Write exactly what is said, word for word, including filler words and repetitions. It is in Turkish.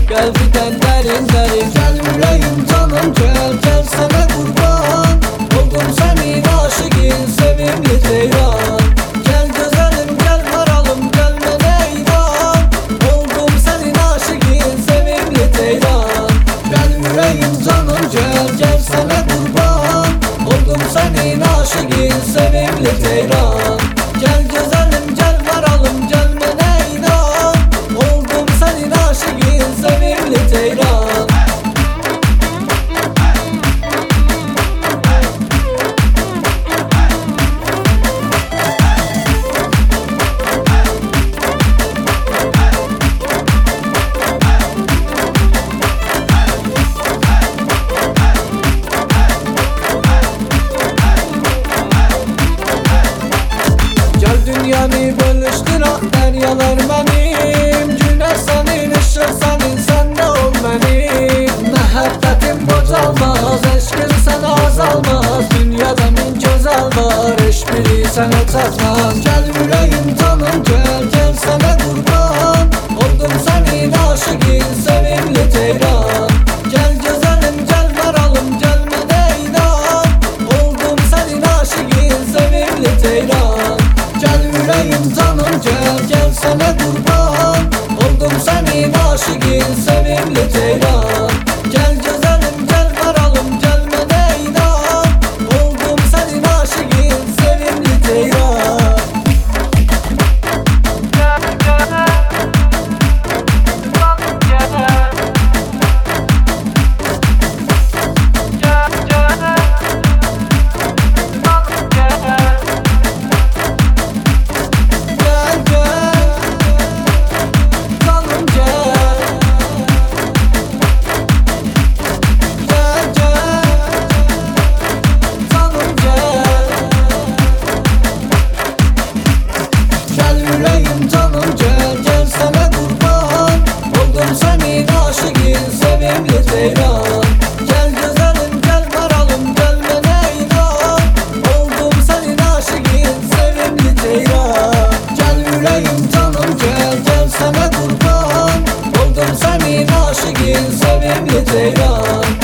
kalbiden derin derin. Gel yüreğim canım gel, gel sana kurban. Oldum senin aşıkın sevimli ceylan. Gel güzelim gel varalım gelme neydan. Oldum senin aşıkın sevimli ceylan. Gel yüreğim canım gel, gel sana kurban. Oldum senin aşıkın sevimli ceylan. Gel güzelim gel varalım gelme neydan. Oldum senin aşıkın sevimli ceylan. Dünyanı bölüştür ah deryalar benim. Güneş senin, ışık senin, sen de ol benim. Muhabbetim bocalmaz, eşkin sana azalmaz. Dünyada min güzel var, hiçbiri sana çatmaz. Gel yüreğim canım gel, gel sana kurban. Oldum senin aşıkın sevimli ceylan. Gel güzelim gel varalım gelme neydan. Oldum senin aşıkın sevimli ceylan. Gel yüreğim canım gel, gel sana kurban. Oldum senin aşıkın sevimli ceylan. Gel güzelim gel varalım gelme neydan. Oldum senin aşıkın sevimli ceylan. Yüreğim canım gel, gel sana kurban. Oldum senin aşıkın sevimli ceylan. Gel güzelim gel varalım gelme neydan. Oldum senin aşıkın sevimli ceylan. Gel yüreğim canım gel, gel sana kurban. Oldum senin aşıkın sevimli ceylan.